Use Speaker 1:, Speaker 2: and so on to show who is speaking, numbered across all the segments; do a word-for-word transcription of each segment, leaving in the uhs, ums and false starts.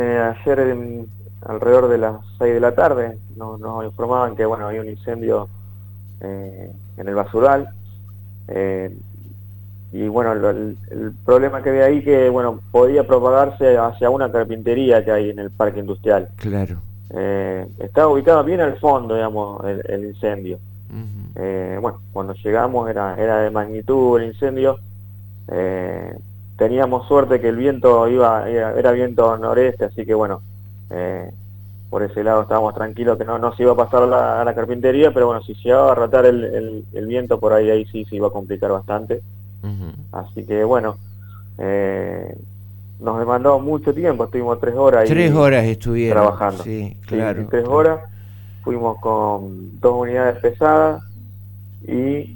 Speaker 1: Eh, ayer en- alrededor de las seis de la tarde nos, nos informaban que bueno, había un incendio eh, en el basural. eh, y bueno, lo- el, el problema que había ahí que bueno, podía propagarse hacia una carpintería que hay en el parque industrial.
Speaker 2: Claro.
Speaker 1: Eh, estaba ubicado bien al fondo, digamos, el, el incendio.
Speaker 2: Ujú.
Speaker 1: Eh, bueno, cuando llegamos era, era de magnitud el incendio. Eh, Teníamos suerte que el viento iba, era, era viento noreste, así que bueno, eh, por ese lado estábamos tranquilos que no, no se iba a pasar a la, a la carpintería, pero bueno, si llegaba a ratar el, el, el viento por ahí, ahí sí se iba a complicar bastante.
Speaker 2: Ujú.
Speaker 1: Así que bueno, eh, nos demandó mucho tiempo, estuvimos tres horas
Speaker 2: Tres
Speaker 1: ahí
Speaker 2: horas estuvieron,
Speaker 1: trabajando.
Speaker 2: sí,
Speaker 1: Sí, sí,
Speaker 2: claro,
Speaker 1: tres
Speaker 2: claro.
Speaker 1: horas, fuimos con dos unidades pesadas y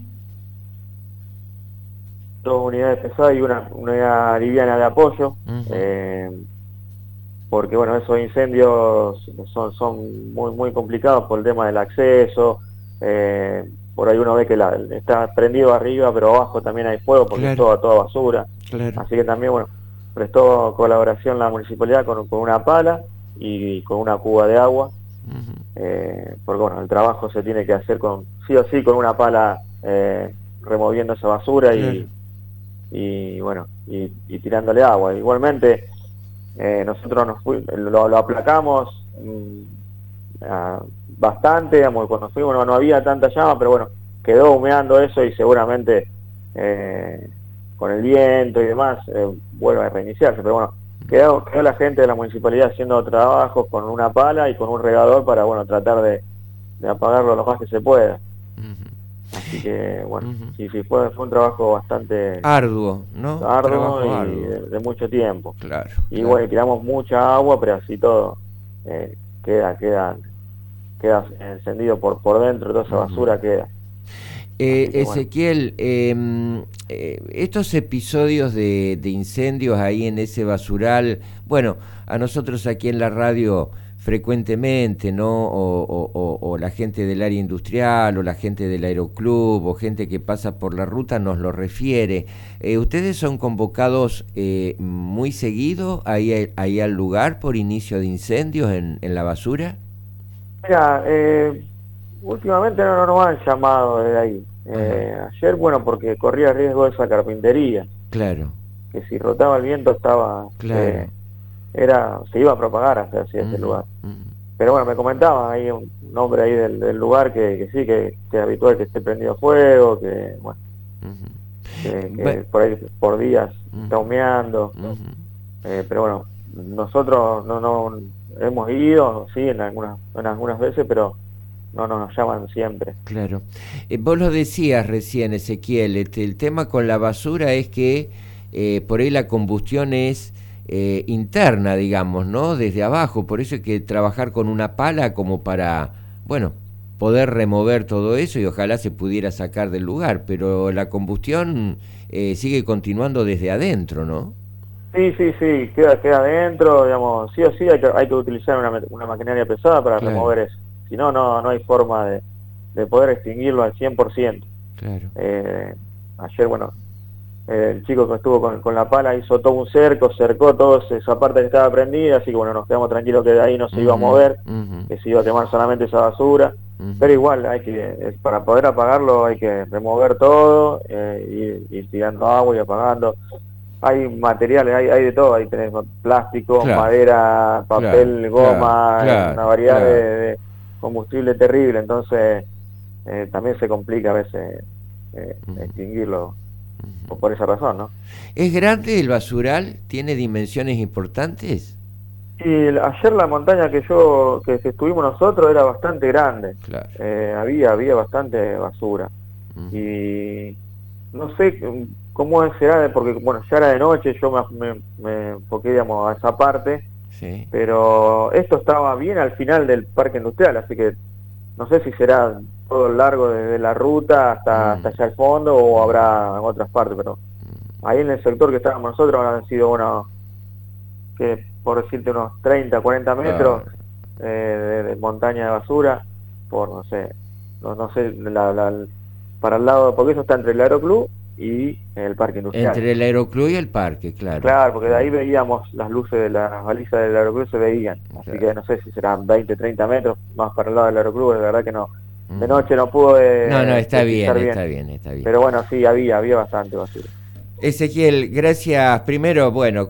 Speaker 1: dos unidades pesadas y una, una unidad liviana de apoyo.
Speaker 2: Ujú.
Speaker 1: eh, Porque bueno, esos incendios son, son muy, muy complicados por el tema del acceso. eh, por ahí uno ve que la, está prendido arriba, pero abajo también hay fuego porque es
Speaker 2: Claro,
Speaker 1: toda, toda basura.
Speaker 2: claro.
Speaker 1: Así que también, bueno, prestó colaboración la municipalidad con, con una pala y con una cuba de agua.
Speaker 2: Ujú.
Speaker 1: eh, porque bueno, el trabajo se tiene que hacer con sí o sí con una pala, eh, removiendo esa basura
Speaker 2: Claro.
Speaker 1: y, y bueno, y, y tirándole agua. Igualmente, eh, nosotros nos fuimos, lo, lo aplacamos mmm, a, bastante, digamos, cuando fuimos no, no había tanta llama, pero bueno, quedó humeando eso y seguramente eh, con el viento y demás eh, vuelve a reiniciarse, pero bueno, quedó, quedó la gente de la municipalidad haciendo trabajos con una pala y con un regador para bueno, tratar de, de apagarlo lo más que se pueda.
Speaker 2: Ujú.
Speaker 1: Así que bueno,
Speaker 2: Ujú.
Speaker 1: sí, sí, fue, fue un trabajo bastante
Speaker 2: Arduo, ¿no?
Speaker 1: arduo
Speaker 2: Trabajo
Speaker 1: y
Speaker 2: arduo.
Speaker 1: de, de mucho tiempo.
Speaker 2: Claro,
Speaker 1: Y
Speaker 2: claro.
Speaker 1: bueno, tiramos mucha agua, pero así todo eh, queda, queda, queda encendido por, por dentro, toda esa
Speaker 2: Ujú.
Speaker 1: basura queda.
Speaker 2: Eh,
Speaker 1: Así que bueno.
Speaker 2: Ezequiel, em, eh, estos episodios de, de incendios ahí en ese basural, bueno, a nosotros aquí en la radio frecuentemente, ¿no? O, o- o- o la gente del área industrial, o la gente del aeroclub, o gente que pasa por la ruta nos lo refiere. Eh, ¿Ustedes son convocados eh, muy seguido ahí, ahí al lugar por inicio de incendios en, en la basura?
Speaker 1: Mira, eh, últimamente no, no nos han llamado desde ahí.
Speaker 2: Ajá,
Speaker 1: Eh, ayer, bueno, porque corría riesgo esa carpintería,
Speaker 2: claro,
Speaker 1: que si rotaba el viento estaba,
Speaker 2: claro.
Speaker 1: eh, era, se iba a propagar hacia, hacia ese
Speaker 2: Ujú,
Speaker 1: lugar.
Speaker 2: ujú.
Speaker 1: Pero bueno, me comentaba ahí un hombre ahí del, del lugar que, que sí, que, que es habitual que esté prendido fuego, que bueno,
Speaker 2: Ujú.
Speaker 1: que,
Speaker 2: Bue-
Speaker 1: que por ahí por días está
Speaker 2: ujú,
Speaker 1: humeando.
Speaker 2: ujú.
Speaker 1: Eh, pero bueno, nosotros no, no hemos ido, sí, en algunas, en algunas veces, pero no, no nos llaman siempre.
Speaker 2: Claro. Eh, vos lo decías recién, Ezequiel, este, el tema con la basura es que eh, por ahí la combustión es eh, interna, digamos, ¿no? Desde abajo, por eso hay que trabajar con una pala como para, bueno, poder remover todo eso y ojalá se pudiera sacar del lugar, pero la combustión eh, sigue continuando desde adentro, ¿no?
Speaker 1: Sí, sí, sí, queda, queda adentro, digamos, sí o sí hay que, hay que utilizar una, una maquinaria pesada para
Speaker 2: Claro,
Speaker 1: remover eso. Si no, no, no hay forma de, de poder extinguirlo al cien por ciento.
Speaker 2: claro.
Speaker 1: Eh, Ayer, bueno, eh, el chico que estuvo con, con la pala hizo todo un cerco, cercó toda esa parte que estaba prendida, así que bueno, nos quedamos tranquilos que de ahí no se iba a
Speaker 2: Ujú,
Speaker 1: mover,
Speaker 2: ujú,
Speaker 1: que se iba a quemar solamente esa basura,
Speaker 2: ujú.
Speaker 1: pero igual hay que, eh, para poder apagarlo hay que remover todo, eh, ir, ir tirando agua y apagando. Hay materiales, hay, hay de todo, ahí tenés plástico,
Speaker 2: Claro,
Speaker 1: madera,
Speaker 2: claro,
Speaker 1: papel,
Speaker 2: claro,
Speaker 1: goma, eh, una
Speaker 2: claro,
Speaker 1: variedad de,
Speaker 2: claro,
Speaker 1: de combustible terrible, entonces eh, también se complica a veces eh,
Speaker 2: ujú,
Speaker 1: extinguirlo
Speaker 2: ujú.
Speaker 1: por por esa razón, ¿no?
Speaker 2: ¿Es grande el basural? ¿Tiene dimensiones importantes?
Speaker 1: Y el- ayer la montaña que yo, que, que estuvimos nosotros era bastante grande.
Speaker 2: Claro.
Speaker 1: Eh, había, había bastante basura.
Speaker 2: Ujú.
Speaker 1: Y no sé mm, cómo será, de- porque bueno, ya era de noche, yo me, me, me enfoqué, digamos, a esa parte,
Speaker 2: Sí.
Speaker 1: pero esto estaba bien al final del parque industrial, así que no sé si será todo el largo desde la ruta hasta, hasta
Speaker 2: Mm,
Speaker 1: allá al fondo o
Speaker 2: mm,
Speaker 1: habrá en otras partes, pero
Speaker 2: mm.
Speaker 1: ahí en el sector que estábamos nosotros han sido unos, que por decirte unos treinta, cuarenta
Speaker 2: Ah,
Speaker 1: metros eh, de, de montaña de basura, por no sé, no, no sé, la, la, para el lado, porque eso está entre el aeroclub y el parque industrial.
Speaker 2: Entre el aeroclub y el parque, claro.
Speaker 1: Claro, porque de ahí veíamos las luces de las balizas del aeroclub, se veían. Así
Speaker 2: Claro.
Speaker 1: que no sé si serán veinte, treinta metros más para el lado del aeroclub, de verdad que no. De
Speaker 2: Mm.
Speaker 1: noche no pudo eh,
Speaker 2: No, no, está bien,
Speaker 1: precisar
Speaker 2: está bien, está bien.
Speaker 1: Pero bueno, sí, había, había bastante basura.
Speaker 2: Ezequiel, gracias. Primero, bueno,